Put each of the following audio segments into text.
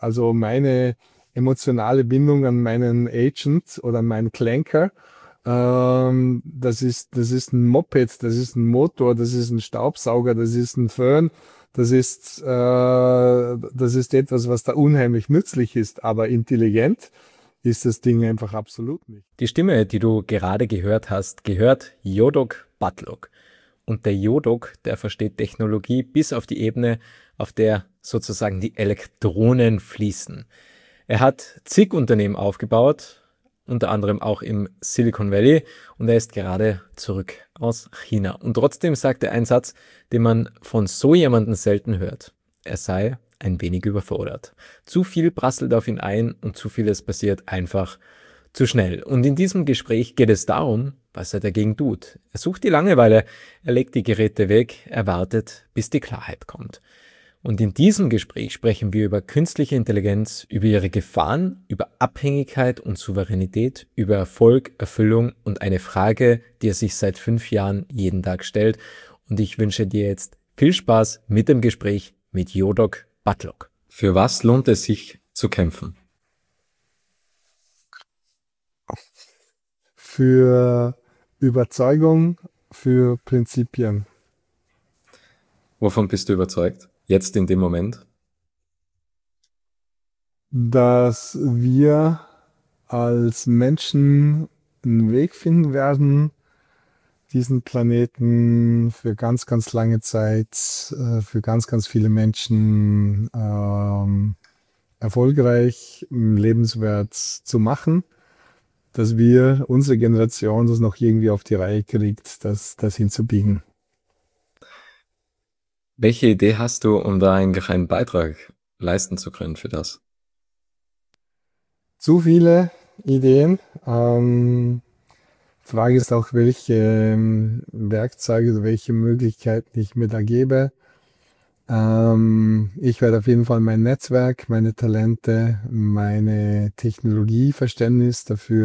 Also meine emotionale Bindung an meinen Agent oder an meinen Clanker, das ist ein Moped, das ist ein Motor, das ist ein Staubsauger, das ist ein Föhn, das ist etwas, was da unheimlich nützlich ist, aber intelligent ist das Ding einfach absolut nicht. Die Stimme, die du gerade gehört hast, gehört Yodok Butluk. Und der Yodok, der versteht Technologie bis auf die Ebene, auf der sozusagen die Elektronen fließen. Er hat zig Unternehmen aufgebaut, unter anderem auch im Silicon Valley, und er ist gerade zurück aus China. Und trotzdem sagt er einen Satz, den man von so jemandem selten hört. Er sei ein wenig überfordert. Zu viel prasselt auf ihn ein und zu vieles passiert einfach zu schnell. Und in diesem Gespräch geht es darum, was er dagegen tut. Er sucht die Langeweile, er legt die Geräte weg, er wartet, bis die Klarheit kommt. Und in diesem Gespräch sprechen wir über künstliche Intelligenz, über ihre Gefahren, über Abhängigkeit und Souveränität, über Erfolg, Erfüllung und eine Frage, die er sich seit 5 Jahren jeden Tag stellt. Und ich wünsche dir jetzt viel Spaß mit dem Gespräch mit Yodok Butluk. Für was lohnt es sich zu kämpfen? Für Überzeugung, für Prinzipien. Wovon bist du überzeugt? Jetzt in dem Moment? Dass wir als Menschen einen Weg finden werden, diesen Planeten für ganz, ganz lange Zeit, für ganz, ganz viele Menschen erfolgreich, lebenswert zu machen, dass wir, unsere Generation, das noch irgendwie auf die Reihe kriegt, das hinzubiegen. Welche Idee hast du, um da eigentlich einen Beitrag leisten zu können für das? Zu viele Ideen. Frage ist auch, welche Werkzeuge oder welche Möglichkeiten ich mir da gebe. Ich werde auf jeden Fall mein Netzwerk, meine Talente, meine Technologieverständnis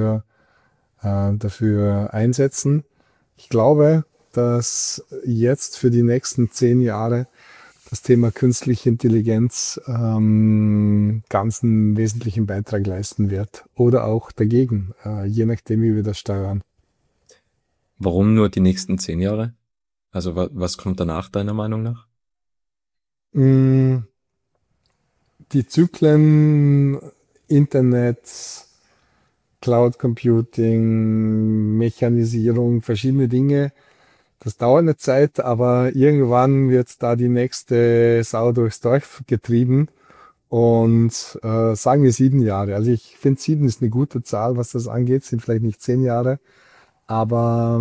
dafür einsetzen. Ich glaube, dass jetzt für die nächsten 10 Jahre das Thema künstliche Intelligenz ganz einen wesentlichen Beitrag leisten wird. Oder auch dagegen, je nachdem, wie wir das steuern. Warum nur die nächsten 10 Jahre? Also was kommt danach deiner Meinung nach? Mm, Die Zyklen Internet, Cloud Computing, Mechanisierung, verschiedene Dinge, das dauert eine Zeit, aber irgendwann wird da die nächste Sau durchs Dorf getrieben. Und sagen wir 7 Jahre. Also ich finde 7 ist eine gute Zahl, was das angeht, sind vielleicht nicht 10 Jahre, aber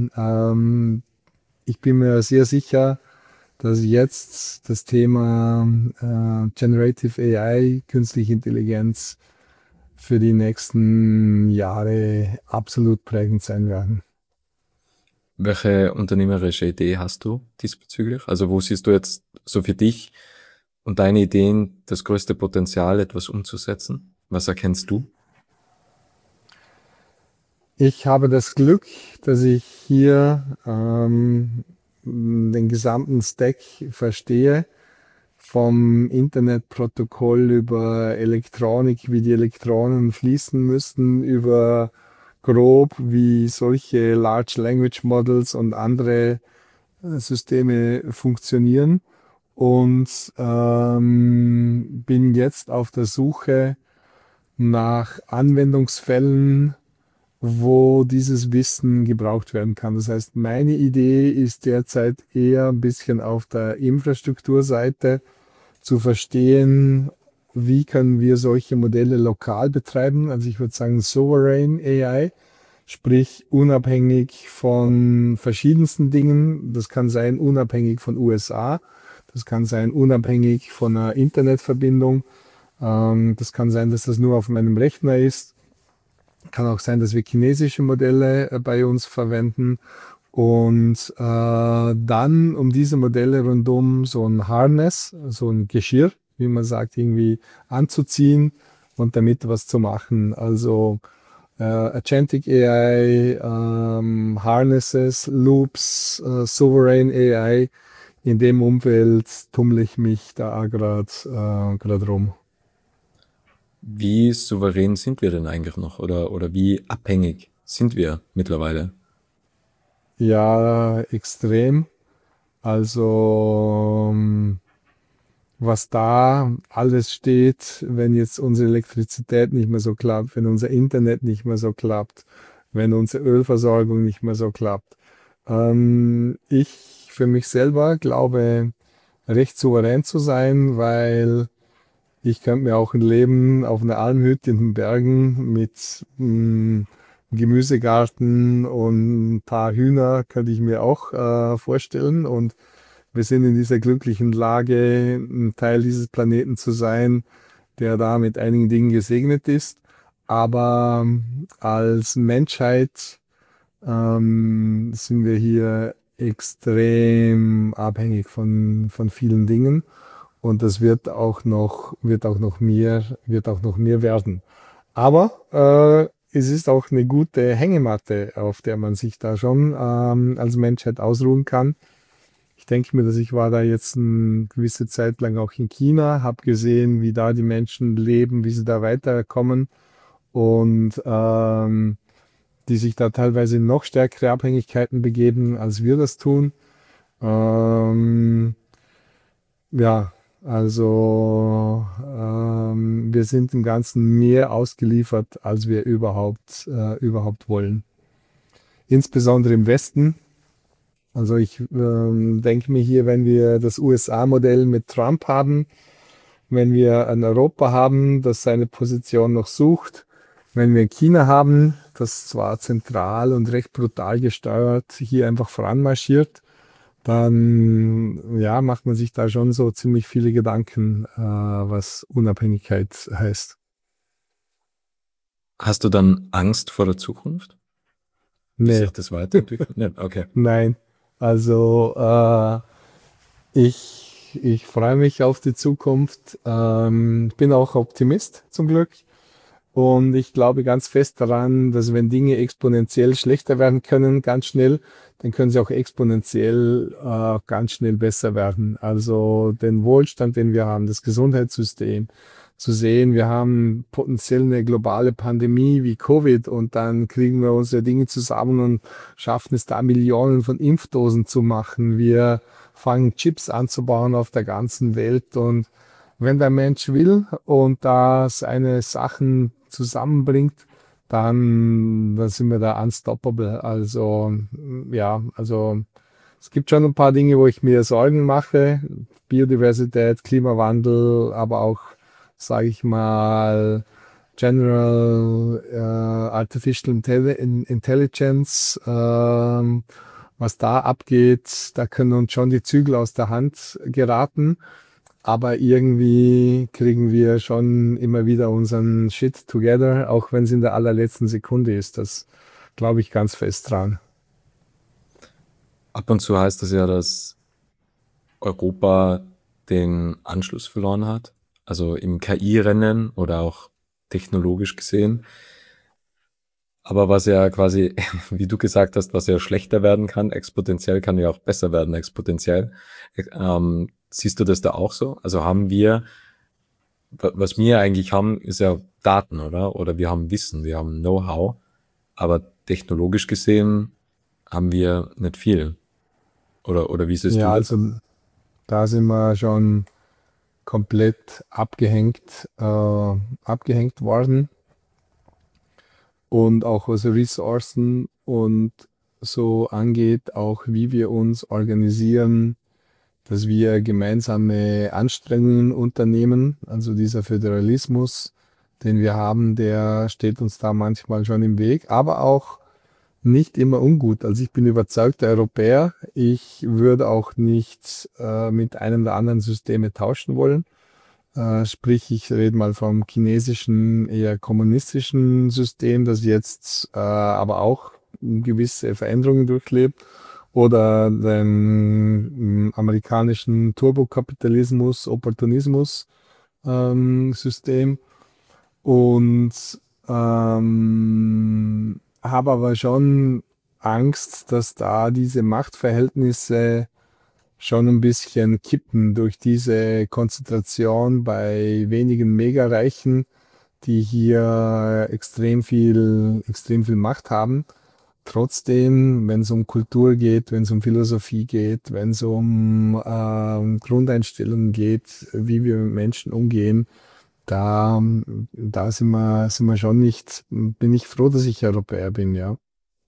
ich bin mir sehr sicher, dass jetzt das Thema Generative AI, künstliche Intelligenz für die nächsten Jahre absolut prägend sein werden. Welche unternehmerische Idee hast du diesbezüglich? Also wo siehst du jetzt so für dich und deine Ideen das größte Potenzial, etwas umzusetzen? Was erkennst du? Ich habe das Glück, dass ich hier den gesamten Stack verstehe, vom Internetprotokoll über Elektronik, wie die Elektronen fließen müssen, über grob, wie solche Large Language Models und andere Systeme funktionieren und bin jetzt auf der Suche nach Anwendungsfällen, wo dieses Wissen gebraucht werden kann. Das heißt, meine Idee ist derzeit eher ein bisschen auf der Infrastrukturseite zu verstehen, wie können wir solche Modelle lokal betreiben. Also ich würde sagen, Sovereign AI, sprich unabhängig von verschiedensten Dingen. Das kann sein unabhängig von USA, das kann sein unabhängig von einer Internetverbindung, das kann sein, dass das nur auf meinem Rechner ist. Kann auch sein, dass wir chinesische Modelle bei uns verwenden und dann um diese Modelle rundum so ein Harness, so ein Geschirr, wie man sagt, irgendwie anzuziehen und damit was zu machen. Also Agentic AI, Harnesses, Loops, Sovereign AI. In dem Umfeld tummel ich mich da gerade rum. Wie souverän sind wir denn eigentlich noch oder wie abhängig sind wir mittlerweile? Ja, extrem. Also, was da alles steht, wenn jetzt unsere Elektrizität nicht mehr so klappt, wenn unser Internet nicht mehr so klappt, wenn unsere Ölversorgung nicht mehr so klappt. Ich für mich selber glaube, recht souverän zu sein, weil ich könnte mir auch ein Leben auf einer Almhütte in den Bergen mit Gemüsegarten und ein paar Hühner könnte ich mir auch vorstellen. Und wir sind in dieser glücklichen Lage, ein Teil dieses Planeten zu sein, der da mit einigen Dingen gesegnet ist. Aber als Menschheit sind wir hier extrem abhängig von vielen Dingen. Und das wird auch noch mehr werden. Aber es ist auch eine gute Hängematte, auf der man sich da schon als Menschheit ausruhen kann. Ich denke mir, dass ich war da jetzt eine gewisse Zeit lang auch in China, habe gesehen, wie da die Menschen leben, wie sie da weiterkommen und die sich da teilweise in noch stärkere Abhängigkeiten begeben, als wir das tun. Ähm, ja, also wir sind dem Ganzen mehr ausgeliefert, als wir überhaupt wollen. Insbesondere im Westen. Also ich denke mir hier, wenn wir das USA-Modell mit Trump haben, wenn wir ein Europa haben, das seine Position noch sucht, wenn wir China haben, das zwar zentral und recht brutal gesteuert hier einfach voranmarschiert, dann ja, macht man sich da schon so ziemlich viele Gedanken, was Unabhängigkeit heißt. Hast du dann Angst vor der Zukunft, wie sich Nee, das weiterentwickelt? Nee, okay. nein. Also ich freue mich auf die Zukunft. Bin auch Optimist zum Glück. Und ich glaube ganz fest daran, dass wenn Dinge exponentiell schlechter werden können, ganz schnell, dann können sie auch exponentiell ganz schnell besser werden. Also den Wohlstand, den wir haben, das Gesundheitssystem zu sehen, wir haben potenziell eine globale Pandemie wie Covid und dann kriegen wir unsere Dinge zusammen und schaffen es da Millionen von Impfdosen zu machen. Wir fangen Chips anzubauen auf der ganzen Welt und wenn der Mensch will und da seine Sachen zusammenbringt, dann sind wir da unstoppable. Also, ja, also es gibt schon ein paar Dinge, wo ich mir Sorgen mache. Biodiversität, Klimawandel, aber auch, sage ich mal, General Artificial Intelligence, was da abgeht, da können uns schon die Zügel aus der Hand geraten. Aber irgendwie kriegen wir schon immer wieder unseren Shit together, auch wenn es in der allerletzten Sekunde ist. Das glaube ich ganz fest dran. Ab und zu heißt das ja, dass Europa den Anschluss verloren hat, also im KI-Rennen oder auch technologisch gesehen. Aber was ja quasi, wie du gesagt hast, was ja schlechter werden kann, exponentiell kann ja auch besser werden, exponentiell. Siehst du das da auch so? Also haben wir, was wir eigentlich haben, ist ja Daten, oder? Oder wir haben Wissen, wir haben Know-how, aber technologisch gesehen haben wir nicht viel. Oder wie siehst Ja, du das? also da sind wir schon komplett abgehängt worden und auch was Ressourcen und so angeht, auch wie wir uns organisieren, dass wir gemeinsame Anstrengungen unternehmen. Also dieser Föderalismus, den wir haben, der steht uns da manchmal schon im Weg, aber auch nicht immer ungut. Also ich bin überzeugter Europäer. Ich würde auch nicht mit einem der anderen Systeme tauschen wollen. Sprich, ich rede mal vom chinesischen, eher kommunistischen System, das jetzt aber auch gewisse Veränderungen durchlebt, oder dem amerikanischen Turbokapitalismus, Opportunismus System. Und habe aber schon Angst, dass da diese Machtverhältnisse schon ein bisschen kippen durch diese Konzentration bei wenigen Megareichen, die hier extrem viel Macht haben. Trotzdem, wenn es um Kultur geht, wenn es um Philosophie geht, wenn es um Grundeinstellungen geht, wie wir mit Menschen umgehen, da sind wir schon nicht, bin ich froh, dass ich Europäer bin, ja.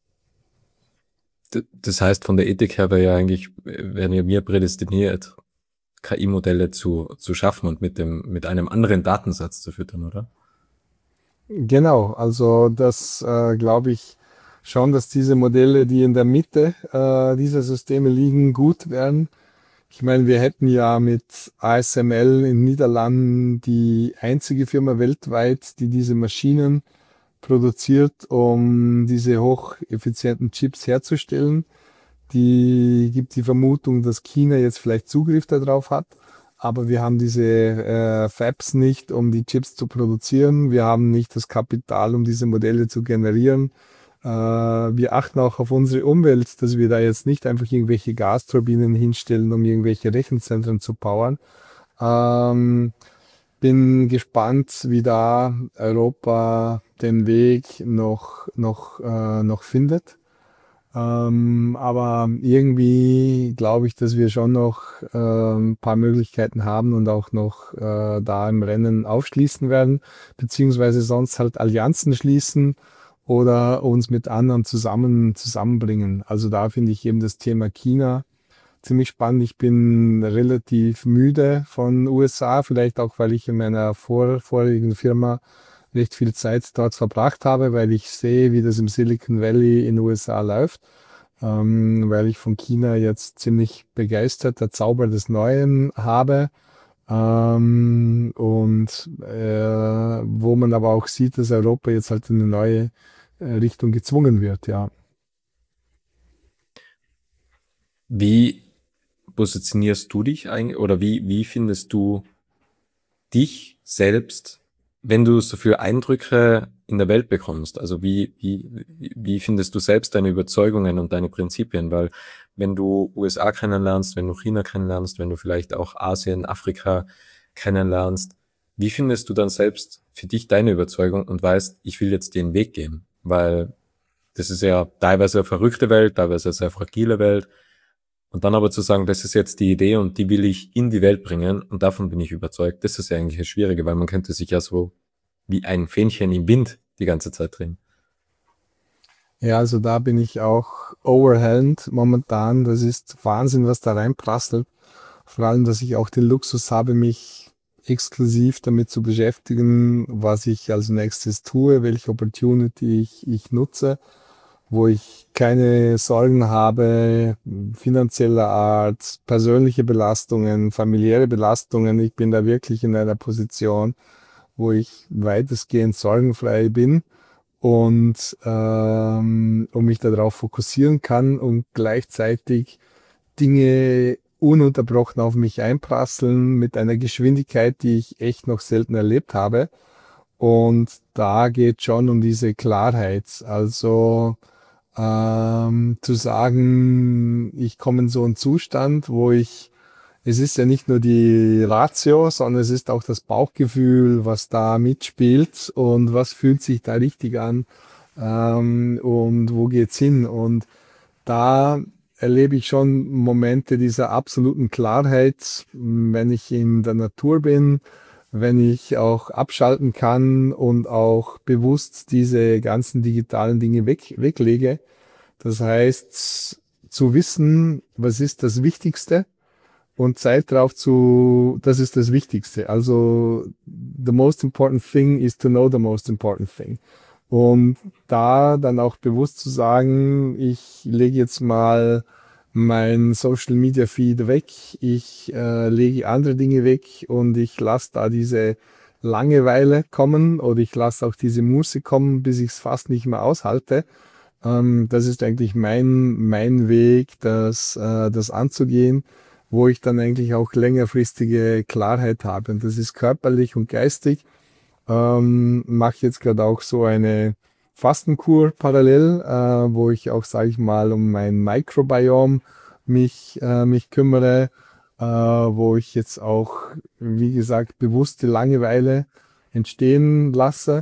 Das heißt, von der Ethik her wäre ja eigentlich, wären ja wir prädestiniert, KI-Modelle zu schaffen und mit einem anderen Datensatz zu füttern, oder? Genau, also das glaube ich schon, dass diese Modelle, die in der Mitte dieser Systeme liegen, gut werden. Ich meine, wir hätten ja mit ASML in den Niederlanden die einzige Firma weltweit, die diese Maschinen produziert, um diese hocheffizienten Chips herzustellen. Die gibt die Vermutung, dass China jetzt vielleicht Zugriff darauf hat, aber wir haben diese Fabs nicht, um die Chips zu produzieren. Wir haben nicht das Kapital, um diese Modelle zu generieren. Wir achten auch auf unsere Umwelt, dass wir da jetzt nicht einfach irgendwelche Gasturbinen hinstellen, um irgendwelche Rechenzentren zu powern. Ähm, Bin gespannt, wie da Europa den Weg noch findet. Aber irgendwie glaube ich, dass wir schon noch ein paar Möglichkeiten haben und auch noch da im Rennen aufschließen werden, beziehungsweise sonst halt Allianzen schließen oder uns mit anderen zusammenbringen. Also da finde ich eben das Thema China ziemlich spannend. Ich bin relativ müde von USA, vielleicht auch, weil ich in meiner vorigen Firma recht viel Zeit dort verbracht habe, weil ich sehe, wie das im Silicon Valley in den USA läuft, weil ich von China jetzt ziemlich begeistert der Zauber des Neuen habe. Und wo man aber auch sieht, dass Europa jetzt halt in eine neue Richtung gezwungen wird, ja. Wie positionierst du dich eigentlich oder wie findest du dich selbst, wenn du so viele Eindrücke in der Welt bekommst? Also wie findest du selbst deine Überzeugungen und deine Prinzipien? Weil wenn du USA kennenlernst, wenn du China kennenlernst, wenn du vielleicht auch Asien, Afrika kennenlernst, wie findest du dann selbst für dich deine Überzeugung und weißt, ich will jetzt den Weg gehen? Weil das ist ja teilweise eine verrückte Welt, teilweise eine sehr fragile Welt. Und dann aber zu sagen, das ist jetzt die Idee und die will ich in die Welt bringen und davon bin ich überzeugt, das ist ja eigentlich das Schwierige, weil man könnte sich ja so wie ein Fähnchen im Wind die ganze Zeit drehen. Ja, also da bin ich auch overwhelmed momentan. Das ist Wahnsinn, was da reinprasselt. Vor allem, dass ich auch den Luxus habe, mich exklusiv damit zu beschäftigen, was ich als nächstes tue, welche Opportunity ich nutze, wo ich keine Sorgen habe, finanzieller Art, persönliche Belastungen, familiäre Belastungen. Ich bin da wirklich in einer Position, wo ich weitestgehend sorgenfrei bin und mich darauf fokussieren kann und gleichzeitig Dinge ununterbrochen auf mich einprasseln mit einer Geschwindigkeit, die ich echt noch selten erlebt habe. Und da geht schon um diese Klarheit. Also zu sagen, ich komme in so einen Zustand, wo ich, es ist ja nicht nur die Ratio, sondern es ist auch das Bauchgefühl, was da mitspielt und was fühlt sich da richtig an und wo geht's hin. Und da erlebe ich schon Momente dieser absoluten Klarheit, wenn ich in der Natur bin, wenn ich auch abschalten kann und auch bewusst diese ganzen digitalen Dinge weglege. Das heißt, zu wissen, was ist das Wichtigste und Zeit drauf das ist das Wichtigste. Also, the most important thing is to know the most important thing. Und da dann auch bewusst zu sagen, ich lege jetzt mal mein Social Media Feed weg, ich lege andere Dinge weg und ich lasse da diese Langeweile kommen oder ich lasse auch diese Muße kommen, bis ich es fast nicht mehr aushalte. Das ist eigentlich mein Weg, das anzugehen, wo ich dann eigentlich auch längerfristige Klarheit habe. Und das ist körperlich und geistig. Mache jetzt gerade auch so eine Fastenkur parallel, wo ich auch, sage ich mal, um mein Mikrobiom mich kümmere, wo ich jetzt auch, wie gesagt, bewusste Langeweile entstehen lasse.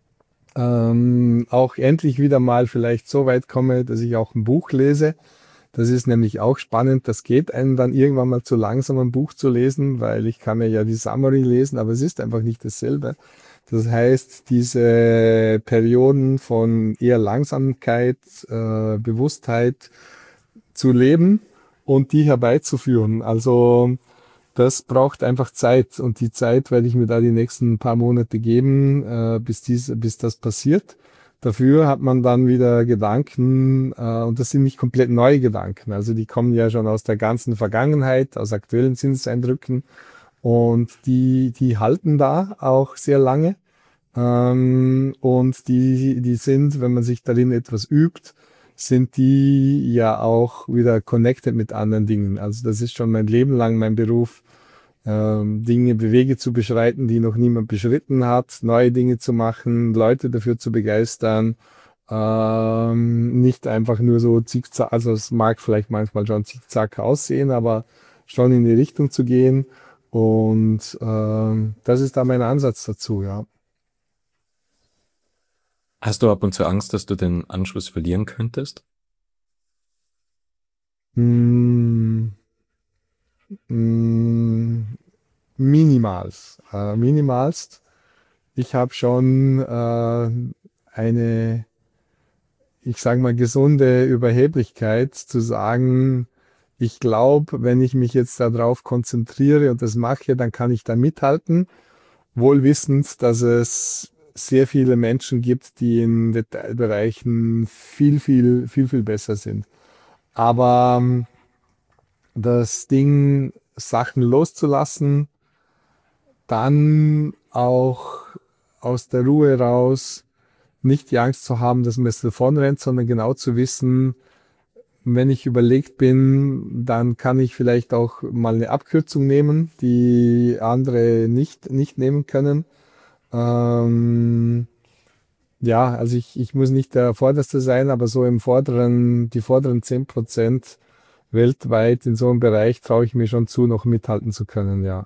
Auch endlich wieder mal vielleicht so weit komme, dass ich auch ein Buch lese. Das ist nämlich auch spannend. Das geht einem dann irgendwann mal zu langsam, ein Buch zu lesen, weil ich kann mir ja die Summary lesen, aber es ist einfach nicht dasselbe. Das heißt, diese Perioden von eher Langsamkeit, Bewusstheit zu leben und die herbeizuführen. Also das braucht einfach Zeit und die Zeit werde ich mir da die nächsten paar Monate geben, bis das passiert. Dafür hat man dann wieder Gedanken, und das sind nicht komplett neue Gedanken. Also die kommen ja schon aus der ganzen Vergangenheit, aus aktuellen Sinneseindrücken und die halten da auch sehr lange. Und die sind, wenn man sich darin etwas übt, sind die ja auch wieder connected mit anderen Dingen. Also das ist schon mein Leben lang mein Beruf, Dinge, Wege zu beschreiten, die noch niemand beschritten hat, neue Dinge zu machen, Leute dafür zu begeistern, nicht einfach nur so zickzack, also es mag vielleicht manchmal schon zickzack aussehen, aber schon in die Richtung zu gehen und das ist da mein Ansatz dazu, ja. Hast du ab und zu Angst, dass du den Anschluss verlieren könntest? Mm, mm, minimalst. Ich habe schon eine, ich sage mal, gesunde Überheblichkeit zu sagen, ich glaube, wenn ich mich jetzt darauf konzentriere und das mache, dann kann ich da mithalten, wohl wissend, dass es sehr viele Menschen gibt, die in Detailbereichen viel besser sind. Aber das Ding, Sachen loszulassen, dann auch aus der Ruhe raus, nicht die Angst zu haben, dass man jetzt davonrennt, sondern genau zu wissen, wenn ich überlegt bin, dann kann ich vielleicht auch mal eine Abkürzung nehmen, die andere nicht nehmen können. Ähm, ja, also ich muss nicht der Vorderste sein, aber so die vorderen 10% weltweit in so einem Bereich traue ich mir schon zu, noch mithalten zu können, ja.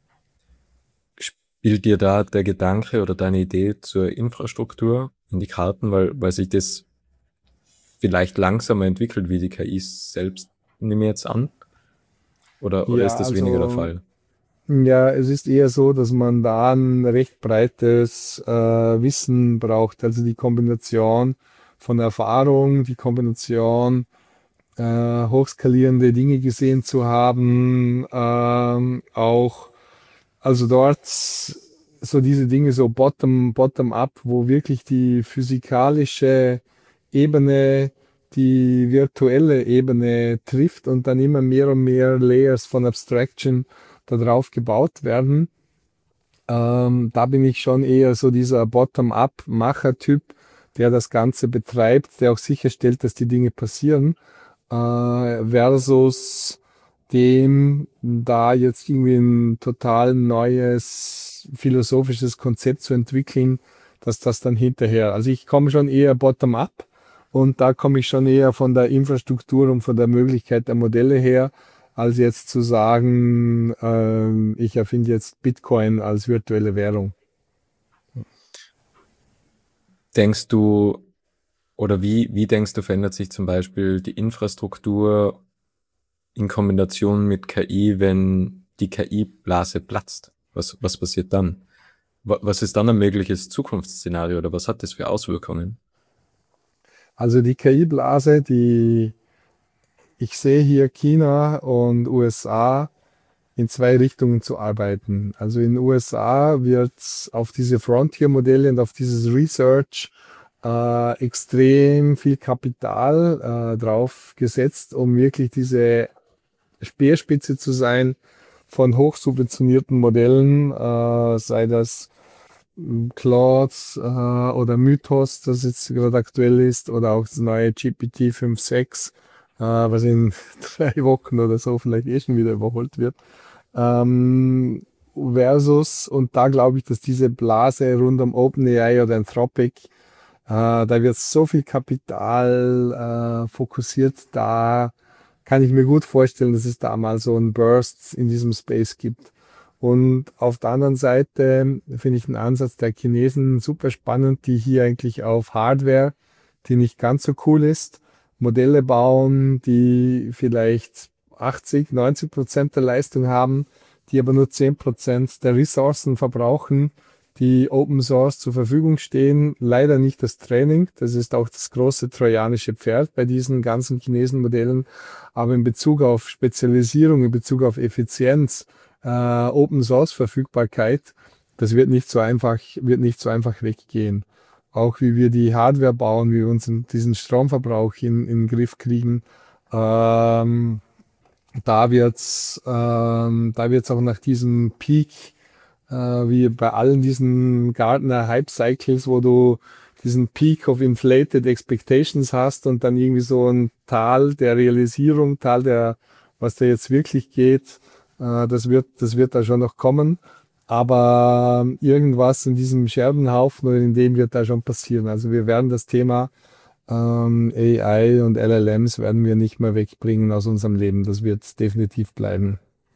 Spielt dir da der Gedanke oder deine Idee zur Infrastruktur in die Karten, weil sich das vielleicht langsamer entwickelt wie die KIs selbst, nehme ich jetzt an? Oder Ja, ist das weniger der also Fall? ja, es ist eher so, dass man da ein recht breites Wissen braucht. Also die Kombination von Erfahrung, die Kombination hochskalierende Dinge gesehen zu haben, auch also dort so diese Dinge so bottom up, wo wirklich die physikalische Ebene die virtuelle Ebene trifft und dann immer mehr und mehr Layers von Abstraction da drauf gebaut werden. Da bin ich schon eher so dieser Bottom-up-Macher-Typ, der das Ganze betreibt, der auch sicherstellt, dass die Dinge passieren, versus dem da jetzt irgendwie ein total neues philosophisches Konzept zu entwickeln, dass das dann hinterher. Also ich komme schon eher bottom-up und da komme ich schon eher von der Infrastruktur und von der Möglichkeit der Modelle her, als jetzt zu sagen, ich erfinde jetzt Bitcoin als virtuelle Währung. Denkst du, oder wie denkst du, verändert sich zum Beispiel die Infrastruktur in Kombination mit KI, wenn die KI-Blase platzt? Was passiert dann? Was ist dann ein mögliches Zukunftsszenario oder was hat das für Auswirkungen? Also die KI-Blase, ich sehe hier China und USA in zwei Richtungen zu arbeiten. Also in den USA wird auf diese Frontier-Modelle und auf dieses Research extrem viel Kapital drauf gesetzt, um wirklich diese Speerspitze zu sein von hochsubventionierten Modellen, sei das Claude oder Mythos, das jetzt gerade aktuell ist, oder auch das neue GPT 5.6, was in 3 Wochen oder so vielleicht eh schon wieder überholt wird. Versus, und da glaube ich, dass diese Blase rund um OpenAI oder Anthropic, da wird so viel Kapital fokussiert, da kann ich mir gut vorstellen, dass es da mal so einen Burst in diesem Space gibt. Und auf der anderen Seite finde ich den Ansatz der Chinesen super spannend, die hier eigentlich auf Hardware, die nicht ganz so cool ist, Modelle bauen, die vielleicht 80, 90% der Leistung haben, die aber nur 10% der Ressourcen verbrauchen, die Open Source zur Verfügung stehen. Leider nicht das Training. Das ist auch das große trojanische Pferd bei diesen ganzen Chinesen-Modellen. Aber in Bezug auf Spezialisierung, in Bezug auf Effizienz, Open Source Verfügbarkeit, das wird nicht so einfach weggehen. Auch wie wir die Hardware bauen, wie wir diesen Stromverbrauch in den Griff kriegen. Ähm, da wird's auch nach diesem Peak, wie bei allen diesen Gartner Hype Cycles, wo du diesen Peak of Inflated Expectations hast und dann irgendwie so ein Tal der Realisierung, was da jetzt wirklich geht, das wird da schon noch kommen. Aber irgendwas in diesem Scherbenhaufen oder in dem wird da schon passieren. Also wir werden das Thema AI und LLMs werden wir nicht mehr wegbringen aus unserem Leben. Das wird definitiv bleiben.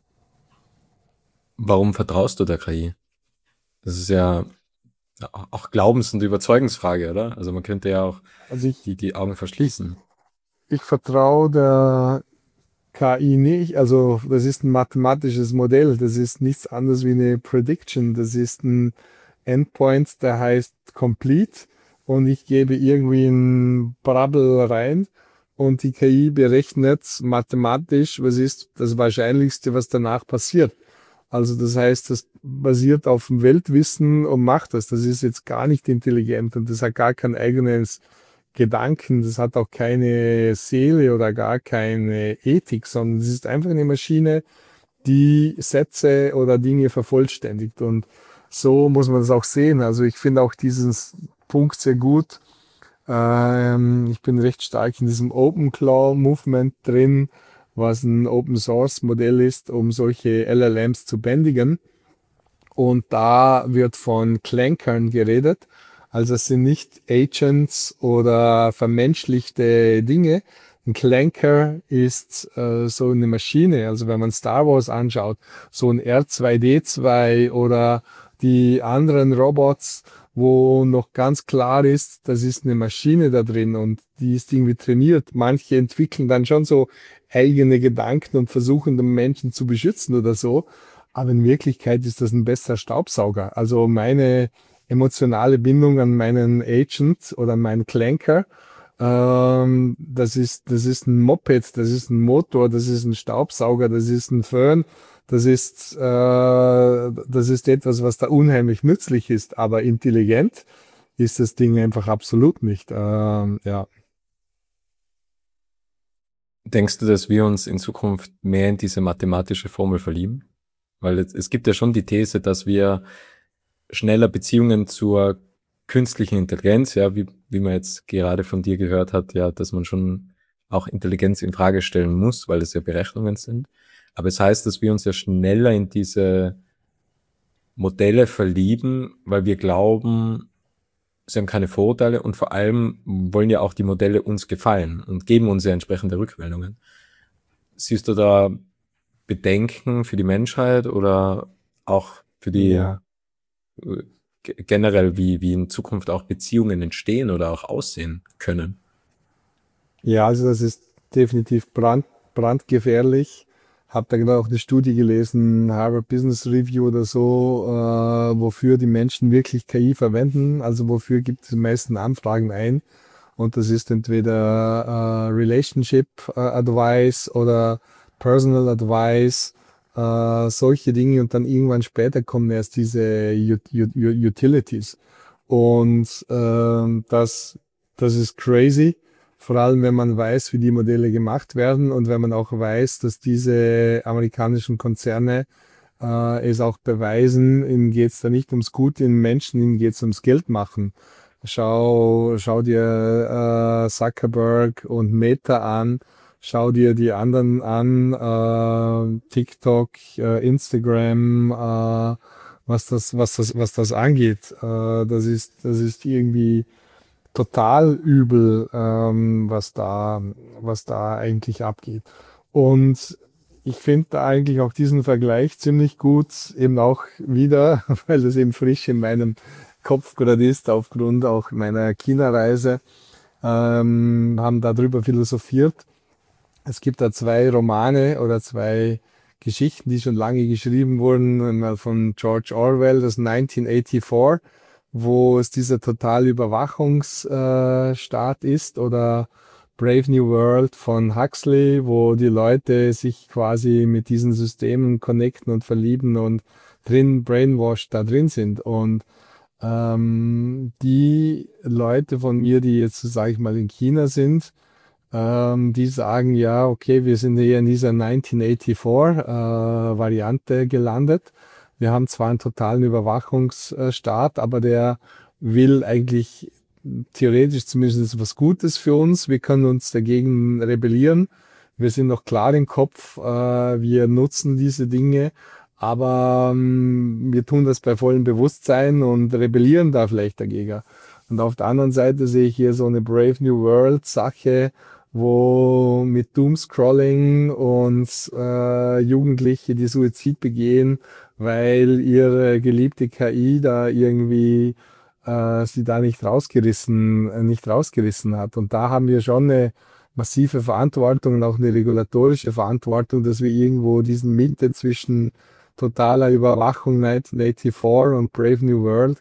Warum vertraust du der KI? Das ist ja auch Glaubens- und Überzeugungsfrage, oder? Also man könnte ja auch Also die Augen ich, verschließen. ich vertraue der KI nicht. Also das ist ein mathematisches Modell. Das ist nichts anderes wie eine Prediction. Das ist ein Endpoint, der heißt complete und ich gebe irgendwie ein Brabbel rein und die KI berechnet mathematisch, was ist das Wahrscheinlichste, was danach passiert. Also das heißt, das basiert auf dem Weltwissen und macht das. Das ist jetzt gar nicht intelligent und das hat gar kein eigenes Gedanken, das hat auch keine Seele oder gar keine Ethik, sondern es ist einfach eine Maschine, die Sätze oder Dinge vervollständigt. Und so muss man das auch sehen. Also ich finde auch diesen Punkt sehr gut. Ich bin recht stark in diesem Open Claw Movement drin, was ein Open Source Modell ist, um solche LLMs zu bändigen. Und da wird von Clankern geredet. Also es sind nicht Agents oder vermenschlichte Dinge. Ein Clanker ist so eine Maschine. Also wenn man Star Wars anschaut, so ein R2D2 oder die anderen Robots, wo noch ganz klar ist, das ist eine Maschine da drin und die ist irgendwie trainiert. Manche entwickeln dann schon so eigene Gedanken und versuchen den Menschen zu beschützen oder so. Aber in Wirklichkeit ist das ein besser Staubsauger. Also meine emotionale Bindung an meinen Agent oder an meinen Clanker, das ist ein Moped, das ist ein Motor, das ist ein Staubsauger, das ist ein Föhn, das ist etwas, was da unheimlich nützlich ist, aber intelligent ist das Ding einfach absolut nicht. Ja. Denkst du, dass wir uns in Zukunft mehr in diese mathematische Formel verlieben? Weil es gibt ja schon die These, dass wir schneller Beziehungen zur künstlichen Intelligenz, ja, wie man jetzt gerade von dir gehört hat, ja, dass man schon auch Intelligenz in Frage stellen muss, weil es ja Berechnungen sind. Aber es heißt, dass wir uns ja schneller in diese Modelle verlieben, weil wir glauben, sie haben keine Vorurteile und vor allem wollen ja auch die Modelle uns gefallen und geben uns ja entsprechende Rückmeldungen. Siehst du da Bedenken für die Menschheit oder auch für die Ja. generell, wie in Zukunft auch Beziehungen entstehen oder auch aussehen können? Ja, also das ist definitiv brandgefährlich. Hab da gerade auch eine Studie gelesen, Harvard Business Review oder so, wofür die Menschen wirklich KI verwenden. Also wofür gibt es die meisten Anfragen ein. Und das ist entweder Relationship Advice oder Personal Advice, solche Dinge. Und dann irgendwann später kommen erst diese Utilities. Und das ist crazy. Vor allem, wenn man weiß, wie die Modelle gemacht werden und wenn man auch weiß, dass diese amerikanischen Konzerne es auch beweisen, ihnen geht es da nicht ums Gute in Menschen, ihnen geht es ums Geld machen. Schau dir Zuckerberg und Meta an, schau dir die anderen an, TikTok, Instagram, was das angeht. Das ist irgendwie total übel, was da eigentlich abgeht. Und ich finde da eigentlich auch diesen Vergleich ziemlich gut, eben auch wieder, weil das eben frisch in meinem Kopf gerade ist, aufgrund auch meiner China-Reise, haben darüber philosophiert. Es gibt da zwei Romane oder zwei Geschichten, die schon lange geschrieben wurden, einmal von George Orwell, das 1984, wo es dieser totale Überwachungsstaat ist, oder Brave New World von Huxley, wo die Leute sich quasi mit diesen Systemen connecten und verlieben und drin brainwashed da drin sind. Und die Leute von mir, die jetzt, sage ich mal, in China sind, die sagen, ja, okay, wir sind hier in dieser 1984-Variante gelandet. Wir haben zwar einen totalen Überwachungsstaat, aber der will eigentlich theoretisch zumindest was Gutes für uns. Wir können uns dagegen rebellieren. Wir sind noch klar im Kopf. Wir nutzen diese Dinge, aber wir tun das bei vollem Bewusstsein und rebellieren da vielleicht dagegen. Und auf der anderen Seite sehe ich hier so eine Brave New World Sache, wo mit Doomscrolling und Jugendliche, die Suizid begehen, weil ihre geliebte KI da irgendwie sie da nicht rausgerissen hat. Und da haben wir schon eine massive Verantwortung und auch eine regulatorische Verantwortung, dass wir irgendwo diesen Mitte zwischen totaler Überwachung 1984 und Brave New World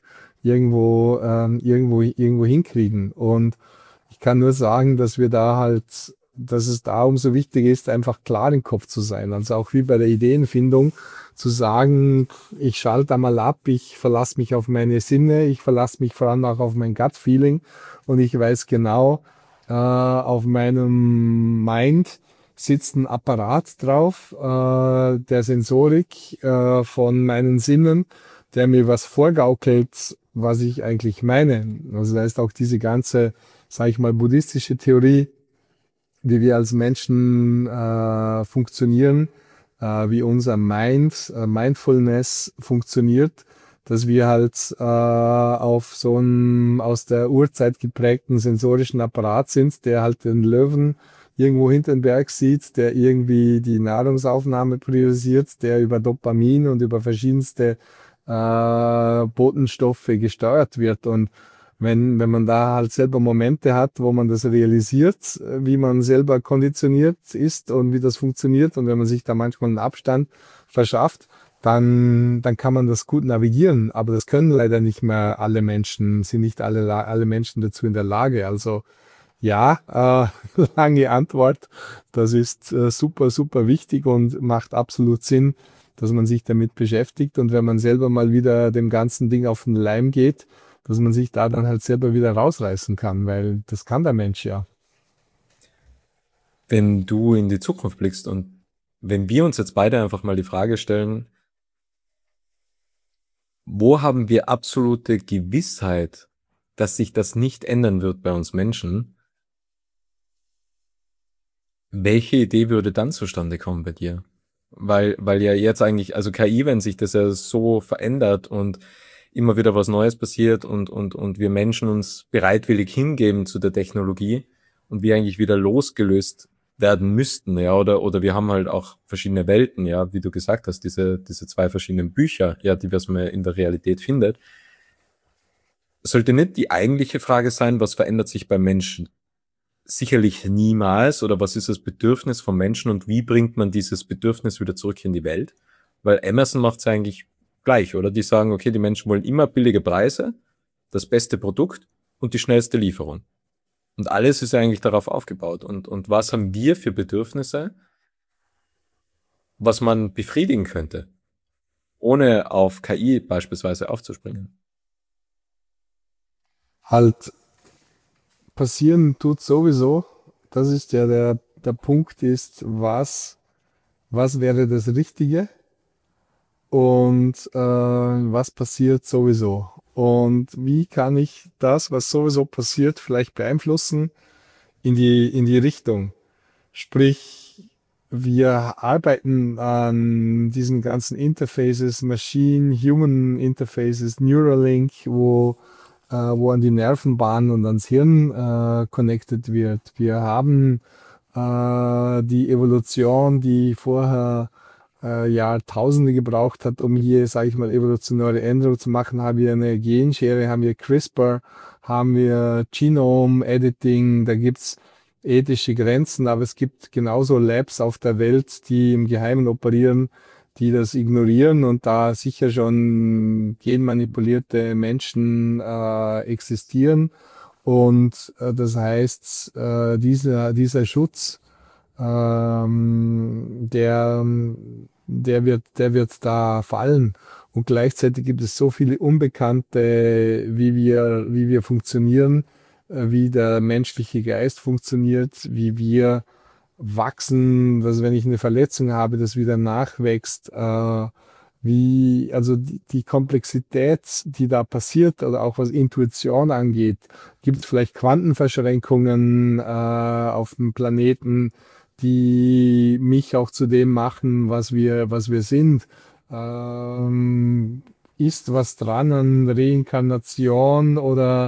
irgendwo hinkriegen. Und ich kann nur sagen, dass wir da halt, dass es da umso wichtiger ist, einfach klar im Kopf zu sein. Also auch wie bei der Ideenfindung, zu sagen, ich schalte einmal ab, ich verlasse mich auf meine Sinne, ich verlasse mich vor allem auch auf mein Gut-Feeling und ich weiß genau, auf meinem Mind sitzt ein Apparat drauf, der Sensorik von meinen Sinnen, der mir was vorgaukelt, was ich eigentlich meine. Also da ist auch diese ganze, sage ich mal, buddhistische Theorie, wie wir als Menschen funktionieren, wie unser Mind, Mindfulness funktioniert, dass wir halt auf so einem aus der Urzeit geprägten sensorischen Apparat sind, der halt den Löwen irgendwo hinter den Berg sieht, der irgendwie die Nahrungsaufnahme priorisiert, der über Dopamin und über verschiedenste Botenstoffe gesteuert wird. Und wenn man da halt selber Momente hat, wo man das realisiert, wie man selber konditioniert ist und wie das funktioniert, und wenn man sich da manchmal einen Abstand verschafft, dann kann man das gut navigieren. Aber das können leider nicht mehr alle Menschen, sind nicht alle Menschen dazu in der Lage. Also ja, lange Antwort. Das ist super, super wichtig und macht absolut Sinn, dass man sich damit beschäftigt. Und wenn man selber mal wieder dem ganzen Ding auf den Leim geht, dass man sich da dann halt selber wieder rausreißen kann, weil das kann der Mensch ja. Wenn du in die Zukunft blickst und wenn wir uns jetzt beide einfach mal die Frage stellen, wo haben wir absolute Gewissheit, dass sich das nicht ändern wird bei uns Menschen? Welche Idee würde dann zustande kommen bei dir? Weil ja jetzt eigentlich, also KI, wenn sich das ja so verändert und immer wieder was Neues passiert und wir Menschen uns bereitwillig hingeben zu der Technologie und wir eigentlich wieder losgelöst werden müssten, ja, oder wir haben halt auch verschiedene Welten, ja, wie du gesagt hast, diese zwei verschiedenen Bücher, ja, die was man in der Realität findet. Sollte nicht die eigentliche Frage sein, was verändert sich beim Menschen? Sicherlich niemals, oder was ist das Bedürfnis vom Menschen und wie bringt man dieses Bedürfnis wieder zurück in die Welt? Weil Amazon macht es eigentlich gleich, oder? Die sagen, okay, die Menschen wollen immer billige Preise, das beste Produkt und die schnellste Lieferung. Und alles ist eigentlich darauf aufgebaut. Und was haben wir für Bedürfnisse, was man befriedigen könnte, ohne auf KI beispielsweise aufzuspringen? Halt passieren tut sowieso. Das ist ja der Punkt ist, was wäre das Richtige und was passiert sowieso. Und wie kann ich das, was sowieso passiert, vielleicht beeinflussen in die Richtung? Sprich, wir arbeiten an diesen ganzen Interfaces, Machine-Human Interfaces, Neuralink, wo an die Nervenbahnen und ans Hirn connected wird. Wir haben die Evolution, die vorher Jahrtausende gebraucht hat, um hier, sage ich mal, evolutionäre Änderungen zu machen, haben wir eine Genschere, haben wir CRISPR, haben wir Genome Editing, da gibt's ethische Grenzen, aber es gibt genauso Labs auf der Welt, die im Geheimen operieren, die das ignorieren und da sicher schon genmanipulierte Menschen existieren. Und das heißt, dieser Schutz, der, der wird da fallen. Und gleichzeitig gibt es so viele Unbekannte, wie wir funktionieren, wie der menschliche Geist funktioniert, wie wir wachsen, dass wenn ich eine Verletzung habe, das wieder nachwächst, also die Komplexität, die da passiert, oder auch was Intuition angeht, gibt es vielleicht Quantenverschränkungen auf dem Planeten, die mich auch zu dem machen, was wir sind. Ist was dran an Reinkarnation oder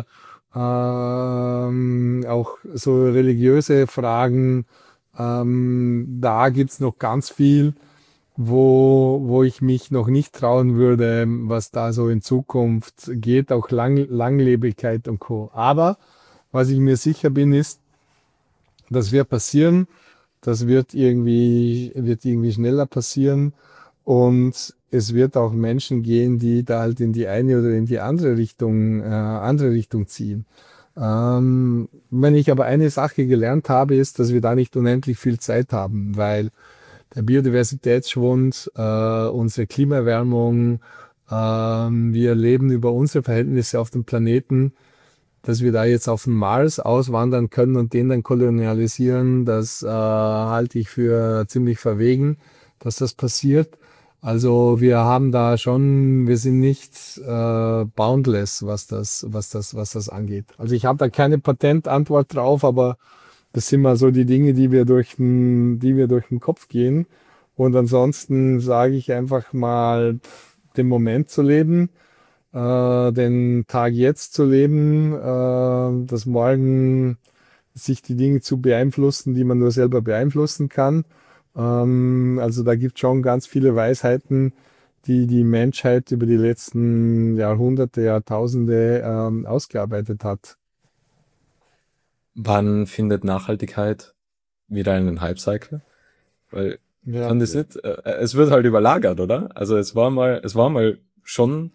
auch so religiöse Fragen? Da gibt's noch ganz viel, wo ich mich noch nicht trauen würde, was da so in Zukunft geht, auch Langlebigkeit und Co. Aber was ich mir sicher bin, ist, das wird passieren, das wird irgendwie schneller passieren und es wird auch Menschen gehen, die da halt in die eine oder in die andere Richtung ziehen. Wenn ich aber eine Sache gelernt habe, ist, dass wir da nicht unendlich viel Zeit haben, weil der Biodiversitätsschwund, unsere Klimaerwärmung, wir leben über unsere Verhältnisse auf dem Planeten, dass wir da jetzt auf den Mars auswandern können und den dann kolonialisieren, das halte ich für ziemlich verwegen, dass das passiert. Also wir haben da schon, wir sind nicht boundless, was das angeht. Also ich habe da keine Patentantwort drauf, aber das sind mal so die Dinge, die wir durch den Kopf gehen. Und ansonsten sage ich einfach mal, den Moment zu leben, den Tag jetzt zu leben, das Morgen sich die Dinge zu beeinflussen, die man nur selber beeinflussen kann. Also da gibt es schon ganz viele Weisheiten, die die Menschheit über die letzten Jahrhunderte, Jahrtausende ausgearbeitet hat. Wann findet Nachhaltigkeit wieder einen Hype-Cycle? Weil, Ja, kann das nicht, es wird halt überlagert, oder? Also es war mal schon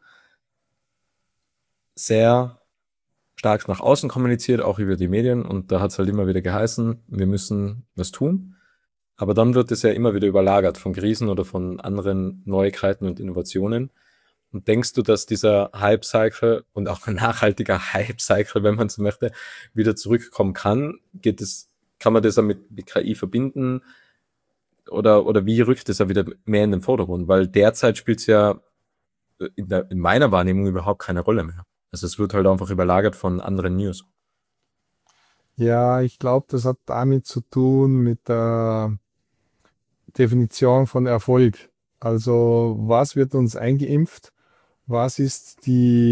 sehr stark nach außen kommuniziert, auch über die Medien, und da hat es halt immer wieder geheißen, wir müssen was tun. Aber dann wird es ja immer wieder überlagert von Krisen oder von anderen Neuigkeiten und Innovationen. Und denkst du, dass dieser Hype-Cycle und auch ein nachhaltiger Hype-Cycle, wenn man so möchte, wieder zurückkommen kann? Kann man das ja mit KI verbinden? Oder wie rückt es ja wieder mehr in den Vordergrund? Weil derzeit spielt es ja in meiner Wahrnehmung überhaupt keine Rolle mehr. Also es wird halt einfach überlagert von anderen News. ja, ich glaube, das hat damit zu tun mit der Definition von Erfolg. Also was wird uns eingeimpft? Was ist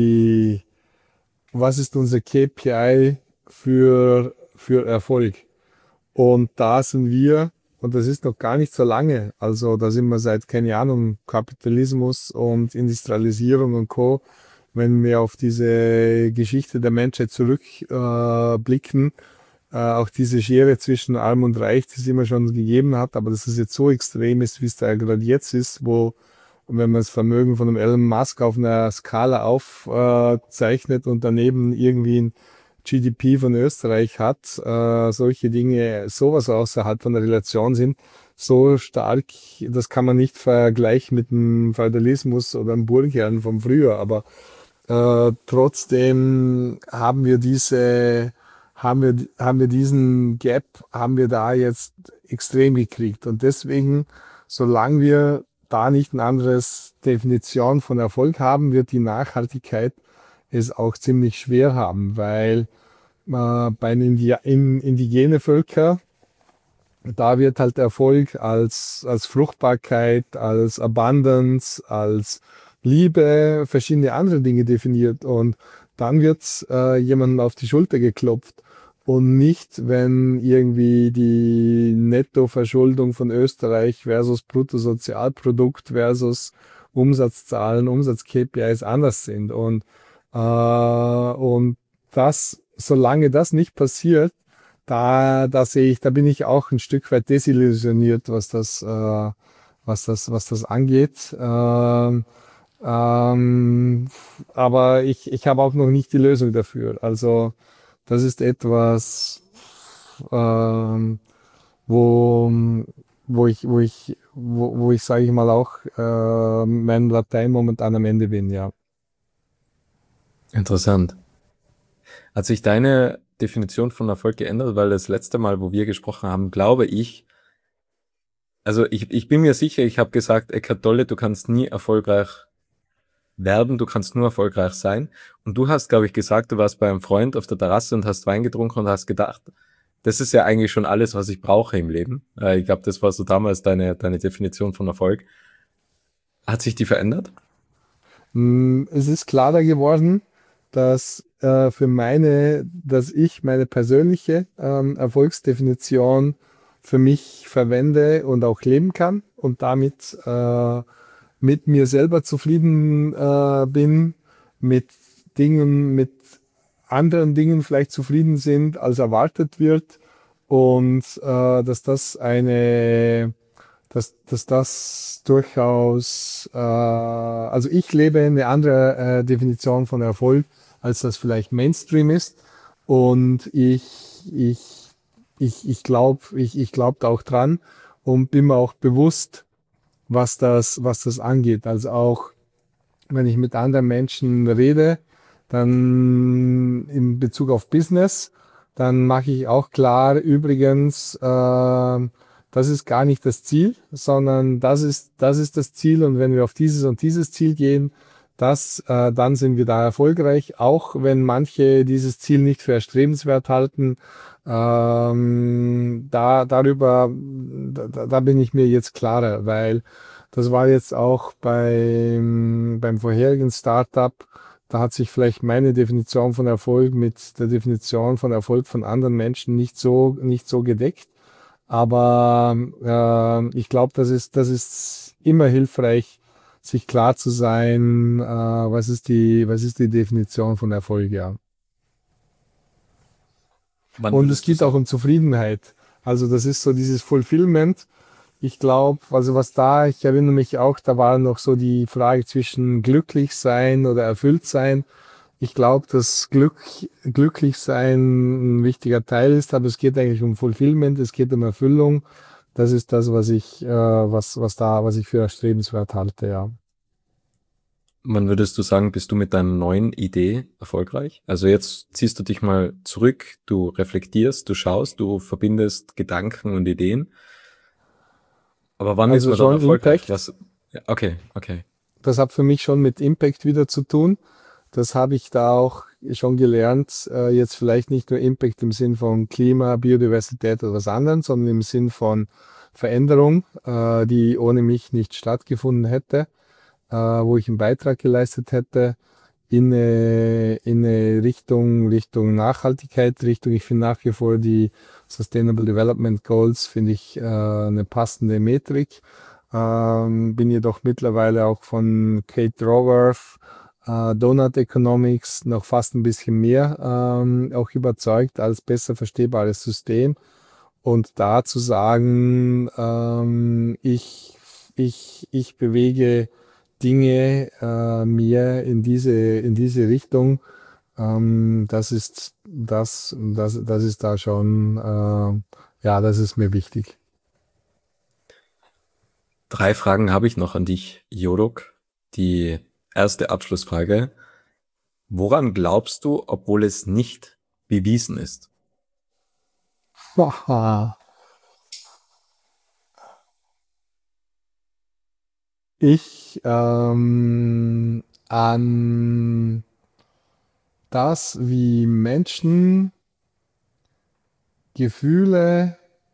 was ist unser KPI für Erfolg? Und da sind wir, und das ist noch gar nicht so lange, also da sind wir seit, keine Ahnung, Kapitalismus und Industrialisierung und Co. Wenn wir auf diese Geschichte der Menschheit zurückblicken, blicken, auch diese Schere zwischen Arm und Reich, die es immer schon gegeben hat, aber dass es jetzt so extrem ist, wie es da gerade jetzt ist, wo, wenn man das Vermögen von einem Elon Musk auf einer Skala aufzeichnet und daneben irgendwie ein GDP von Österreich hat, solche Dinge sowas außerhalb von der Relation sind, so stark, das kann man nicht vergleichen mit dem Feudalismus oder dem Burgherren vom Früher, aber trotzdem haben wir diesen Gap, haben wir da jetzt extrem gekriegt. Und deswegen, solange wir da nicht eine andere Definition von Erfolg haben, wird die Nachhaltigkeit es auch ziemlich schwer haben, weil bei den indigene Völker, da wird halt Erfolg als Fruchtbarkeit, als Abundance, als Liebe, verschiedene andere Dinge definiert. Und dann wird jemandem auf die Schulter geklopft. und nicht, wenn irgendwie die Nettoverschuldung von Österreich versus Bruttosozialprodukt versus Umsatzzahlen, Umsatz-KPIs anders sind. Und das, solange das nicht passiert, da sehe ich, da bin ich auch ein Stück weit desillusioniert, was das angeht. Ähm, aber ich habe auch noch nicht die Lösung dafür. Also das ist etwas, ähm, wo, wo ich, sage ich mal, auch mein Latein momentan am Ende bin, ja. Interessant. Hat sich deine Definition von Erfolg geändert? Weil das letzte Mal, wo wir gesprochen haben, glaube ich, also ich bin mir sicher, ich habe gesagt, Eckhart Tolle, du kannst nie erfolgreich werden, du kannst nur erfolgreich sein. Und du hast, glaube ich, gesagt, du warst bei einem Freund auf der Terrasse und hast Wein getrunken und hast gedacht, das ist ja eigentlich schon alles, was ich brauche im Leben. Ich glaube, das war so damals deine Definition von Erfolg. Hat sich die verändert? Es ist klarer geworden, dass dass ich meine persönliche Erfolgsdefinition für mich verwende und auch leben kann und damit mit mir selber zufrieden bin, mit mit anderen Dingen vielleicht zufrieden sind, als erwartet wird und dass das durchaus, also ich lebe eine andere Definition von Erfolg, als das vielleicht Mainstream ist. Und ich glaube da auch dran und bin mir auch bewusst, was das angeht. Also auch wenn ich mit anderen Menschen rede, dann in Bezug auf Business, dann mache ich auch klar, übrigens, das ist gar nicht das Ziel, sondern das ist das Ziel. Und wenn wir auf dieses und dieses Ziel gehen, dann sind wir da erfolgreich, auch wenn manche dieses Ziel nicht für erstrebenswert halten. Da bin ich mir jetzt klarer, weil das war jetzt auch beim vorherigen Startup. Da hat sich vielleicht meine Definition von Erfolg mit der Definition von Erfolg von anderen Menschen nicht so gedeckt. Aber ich glaube, das ist immer hilfreich, sich klar zu sein, was ist die Definition von Erfolg, ja. Wann Und es würdest du geht auch sagen? um Zufriedenheit. Also das ist so dieses Fulfillment. Ich glaube, also ich erinnere mich auch, da war noch so die Frage zwischen glücklich sein oder erfüllt sein. Ich glaube, dass glücklich sein ein wichtiger Teil ist, aber es geht eigentlich um Fulfillment, es geht um Erfüllung. Das ist das, was ich für erstrebenswert halte, ja. Wann würdest du sagen, bist du mit deiner neuen Idee erfolgreich? Also jetzt ziehst du dich mal zurück, du reflektierst, du schaust, du verbindest Gedanken und Ideen. Aber wann ist Also man dann schon erfolgreich? Impact. Was? Ja, okay, okay. Das hat für mich schon mit Impact wieder zu tun. Das habe ich da auch schon gelernt. Jetzt vielleicht nicht nur Impact im Sinn von Klima, Biodiversität oder was anderes, sondern im Sinn von Veränderung, die ohne mich nicht stattgefunden hätte, wo ich einen Beitrag geleistet hätte in eine Richtung Nachhaltigkeit, ich finde nach wie vor die Sustainable Development Goals, finde ich eine passende Metrik. Bin jedoch mittlerweile auch von Kate Raworth, Donut Economics noch fast ein bisschen mehr auch überzeugt als besser verstehbares System. Und da zu sagen, ich bewege Dinge mehr in diese Richtung, das ist da schon, ja, das ist mir wichtig. 3 Fragen habe ich noch an dich, Jodok. Die erste Abschlussfrage. Woran glaubst du, obwohl es nicht bewiesen ist? Haha. Ich an das, wie Menschen Gefühle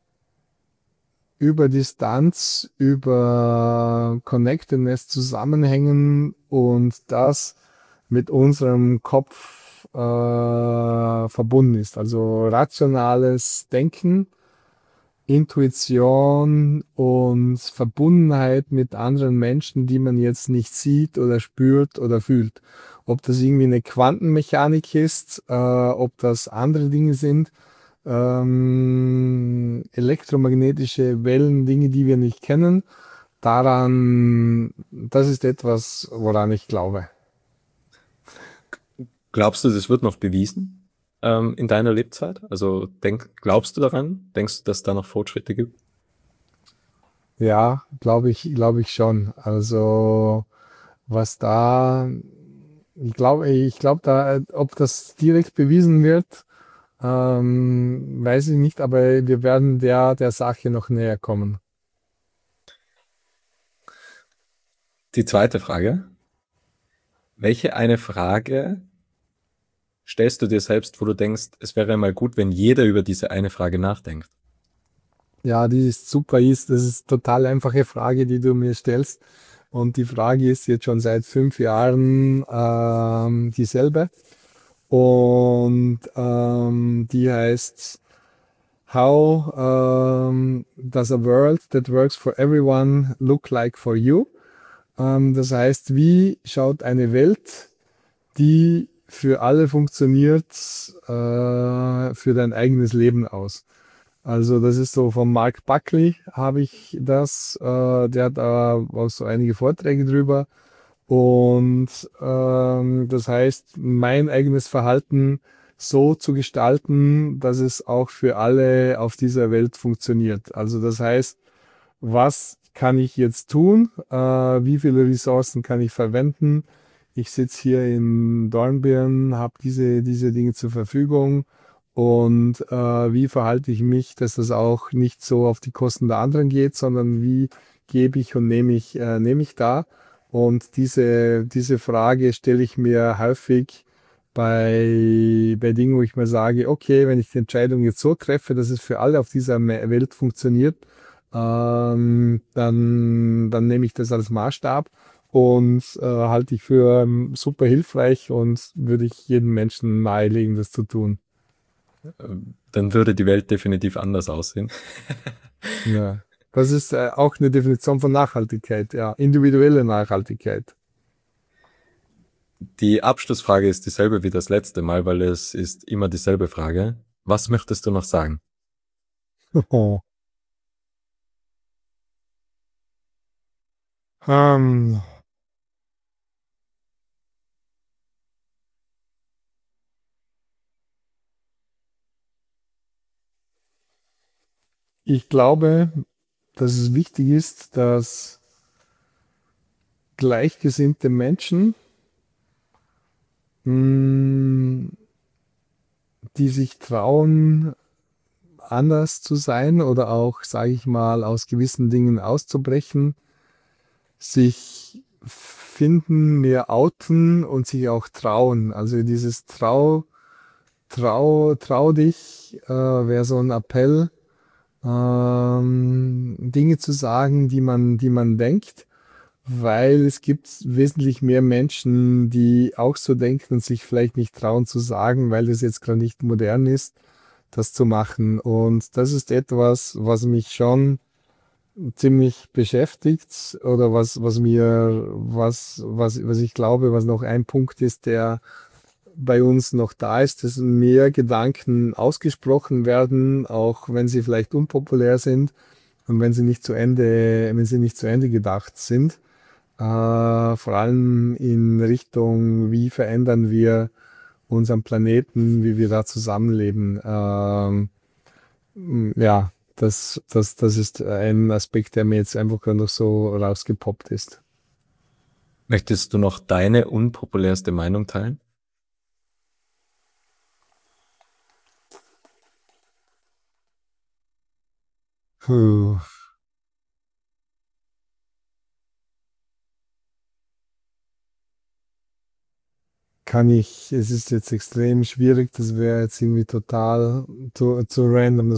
über Distanz, über Connectedness zusammenhängen und das mit unserem Kopf verbunden ist. Also rationales Denken, Intuition und Verbundenheit mit anderen Menschen, die man jetzt nicht sieht oder spürt oder fühlt. Ob das irgendwie eine Quantenmechanik ist, ob das andere Dinge sind, elektromagnetische Wellen, Dinge, die wir nicht kennen. Das ist etwas, woran ich glaube. Glaubst du, das wird noch bewiesen in deiner Lebzeit? Also glaubst du daran? Denkst du, dass da noch Fortschritte gibt? Ja, glaube ich schon. Also, was da, ich glaube da, ob das direkt bewiesen wird, weiß ich nicht, aber wir werden der Sache noch näher kommen. Die zweite Frage. Welche eine Frage stellst du dir selbst, wo du denkst, es wäre mal gut, wenn jeder über diese eine Frage nachdenkt? Ja, die ist super, das ist total einfache Frage, die du mir stellst. Und die Frage ist jetzt schon seit 5 Jahren dieselbe. Und die heißt, How does a world that works for everyone look like for you? Das heißt, wie schaut eine Welt, die für alle funktioniert, für dein eigenes Leben aus? Also das ist so von Mark Buckley habe ich das, der hat da auch so einige Vorträge drüber. Und das heißt, mein eigenes Verhalten so zu gestalten, dass es auch für alle auf dieser Welt funktioniert. Also das heißt, was kann ich jetzt tun? Wie viele Ressourcen kann ich verwenden? Ich sitze hier in Dornbirn, habe diese Dinge zur Verfügung. Und wie verhalte ich mich, dass das auch nicht so auf die Kosten der anderen geht, sondern wie gebe ich und nehme ich da? Und diese Frage stelle ich mir häufig bei Dingen, wo ich mir sage, okay, wenn ich die Entscheidung jetzt so treffe, dass es für alle auf dieser Welt funktioniert, dann nehme ich das als Maßstab und halte ich für super hilfreich und würde ich jedem Menschen nahelegen, das zu tun. Dann würde die Welt definitiv anders aussehen. Ja. Das ist auch eine Definition von Nachhaltigkeit, ja, individuelle Nachhaltigkeit. Die Abschlussfrage ist dieselbe wie das letzte Mal, weil es ist immer dieselbe Frage. Was möchtest du noch sagen? Ähm, Ich glaube, dass es wichtig ist, dass gleichgesinnte Menschen, mh, die sich trauen, anders zu sein oder auch, sage ich mal, aus gewissen Dingen auszubrechen, sich finden, mehr outen und sich auch trauen. Also dieses trau dich, wäre so ein Appell, Dinge zu sagen, die man denkt, weil es gibt wesentlich mehr Menschen, die auch so denken und sich vielleicht nicht trauen zu sagen, weil das jetzt gerade nicht modern ist, das zu machen. Und das ist etwas, was mich schon ziemlich beschäftigt oder was ich glaube, was noch ein Punkt ist, der bei uns noch da ist, dass mehr Gedanken ausgesprochen werden, auch wenn sie vielleicht unpopulär sind und wenn sie nicht zu Ende gedacht sind. Vor allem in Richtung, wie verändern wir unseren Planeten, wie wir da zusammenleben. Ja, das ist ein Aspekt, der mir jetzt einfach gerade noch so rausgepoppt ist. Möchtest du noch deine unpopulärste Meinung teilen? Puh. Es ist jetzt extrem schwierig, das wäre jetzt irgendwie total zu random.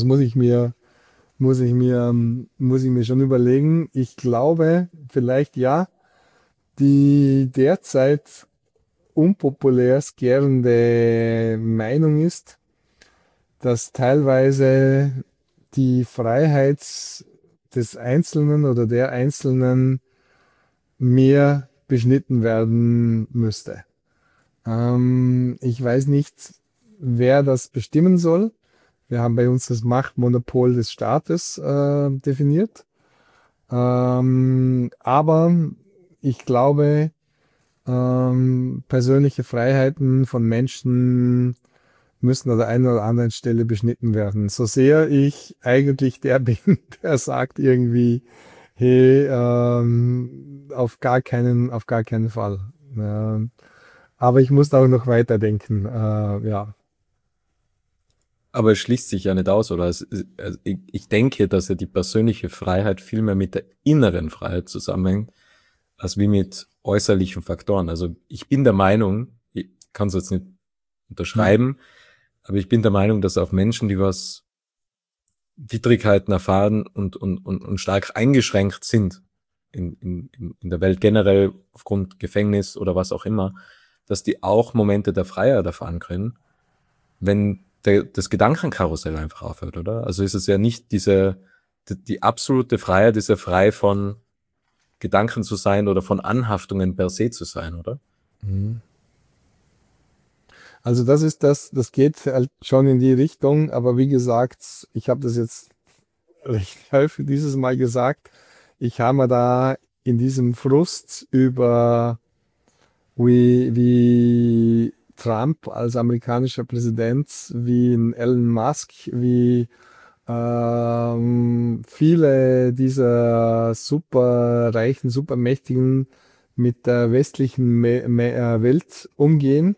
Muss ich mir schon überlegen. Ich glaube, vielleicht ja, die derzeit unpopulär scarende Meinung ist, dass teilweise die Freiheit des Einzelnen oder der Einzelnen mehr beschnitten werden müsste. Ich weiß nicht, wer das bestimmen soll. Wir haben bei uns das Machtmonopol des Staates definiert. Aber ich glaube, persönliche Freiheiten von Menschen müssen an der einen oder anderen Stelle beschnitten werden. So sehr ich eigentlich der bin, der sagt irgendwie, hey, auf gar keinen Fall. Aber ich muss da auch noch weiterdenken. Ja. Aber es schließt sich ja nicht aus, oder? Also ich denke, dass ja die persönliche Freiheit viel mehr mit der inneren Freiheit zusammenhängt, als wie mit äußerlichen Faktoren. Also ich bin der Meinung, ich kann es jetzt nicht Hm. unterschreiben, aber ich bin der Meinung, dass auch Menschen, die was Widrigkeiten erfahren und stark eingeschränkt sind in der Welt generell aufgrund Gefängnis oder was auch immer, dass die auch Momente der Freiheit erfahren können, wenn das Gedankenkarussell einfach aufhört, oder? Also ist es ja nicht die absolute Freiheit ist ja frei von Gedanken zu sein oder von Anhaftungen per se zu sein, oder? Mhm. Also das geht halt schon in die Richtung, aber wie gesagt, ich habe das jetzt recht häufig dieses Mal gesagt, ich habe mir da in diesem Frust über wie Trump als amerikanischer Präsident, wie ein Elon Musk, wie viele dieser superreichen, supermächtigen mit der westlichen Welt umgehen.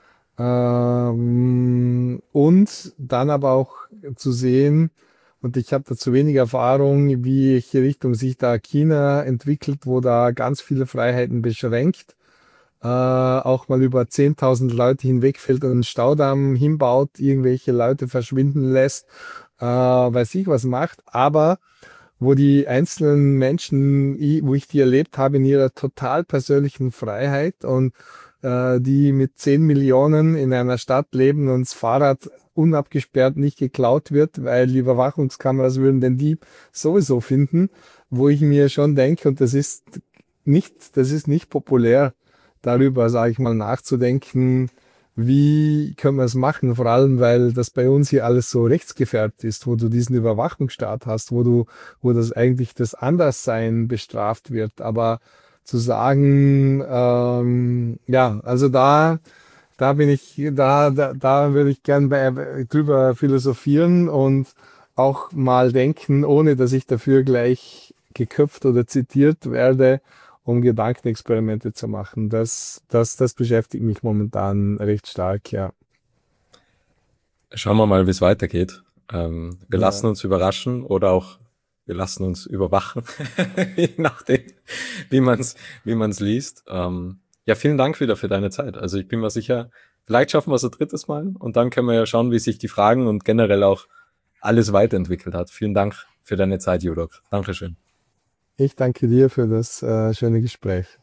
Und dann aber auch zu sehen, und ich habe da zu wenig Erfahrung, wie welche Richtung sich da China entwickelt, wo da ganz viele Freiheiten beschränkt, auch mal über 10.000 Leute hinwegfällt und einen Staudamm hinbaut, irgendwelche Leute verschwinden lässt, weiß ich was macht, aber wo die einzelnen Menschen, wo ich die erlebt habe in ihrer total persönlichen Freiheit und die mit 10 Millionen in einer Stadt leben und das Fahrrad unabgesperrt nicht geklaut wird, weil die Überwachungskameras würden den Dieb sowieso finden, wo ich mir schon denke, und das ist nicht populär, darüber, sage ich mal, nachzudenken, wie können wir es machen, vor allem, weil das bei uns hier alles so rechtsgefärbt ist, wo du diesen Überwachungsstaat hast, wo das eigentlich das Anderssein bestraft wird. Aber zu sagen, ja, also da bin ich, da würde ich gern drüber philosophieren und auch mal denken, ohne dass ich dafür gleich geköpft oder zitiert werde, um Gedankenexperimente zu machen. Das beschäftigt mich momentan recht stark, ja. Schauen wir mal, wie es weitergeht. Wir Ja, lassen uns überraschen oder auch wir lassen uns überwachen, je nachdem, wie man's liest. Ja, vielen Dank wieder für deine Zeit. Also ich bin mir sicher, vielleicht schaffen wir es ein drittes Mal und dann können wir ja schauen, wie sich die Fragen und generell auch alles weiterentwickelt hat. Vielen Dank für deine Zeit, Judok. Dankeschön. ich danke dir für das schöne Gespräch.